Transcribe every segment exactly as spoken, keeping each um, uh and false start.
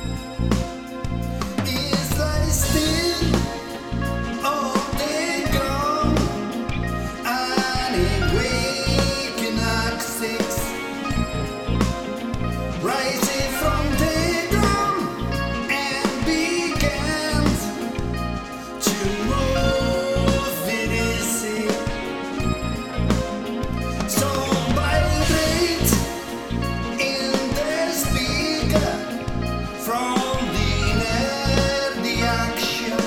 Is lie still on the ground and waking at six, rising from the ground and began to move it easy. So vibrate in the speaker from the inner the action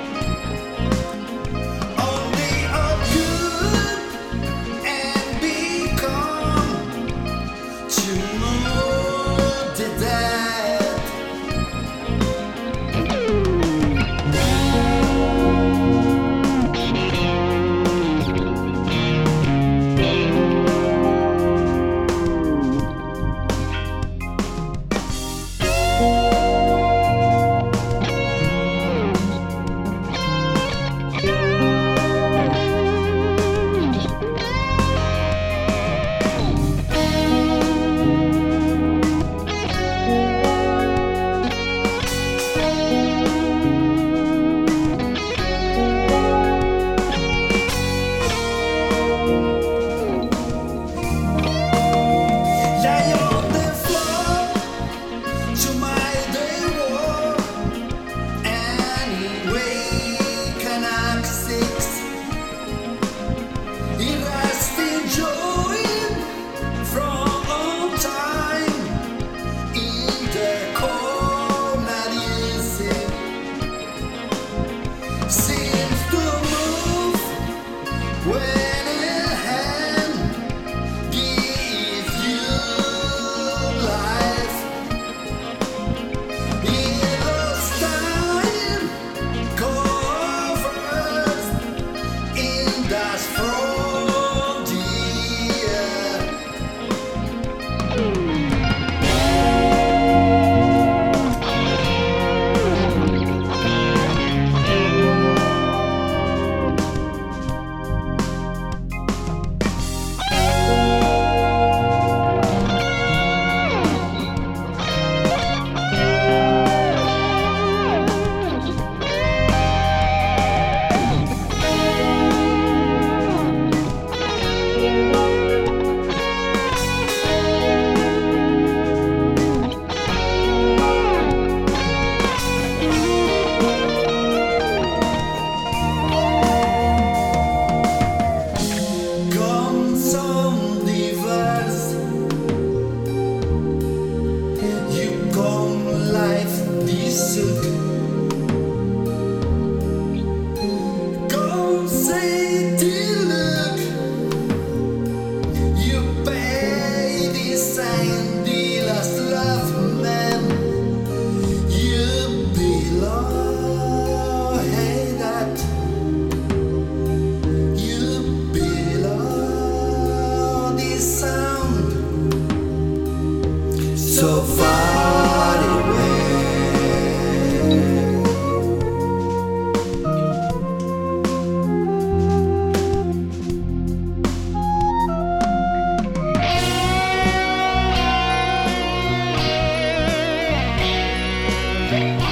on the up good and become to move the dead. Lie on the floor to my day war and wake at six. He rest enjoying from all time in the corner easy. Seems to move when a hand give you life. In lost time covers in dust from the air. Guns on the verse, you come life decent. Come say the look, you pay the sign, the last love man. You below, hey that. You below the sound so far away. Thank you.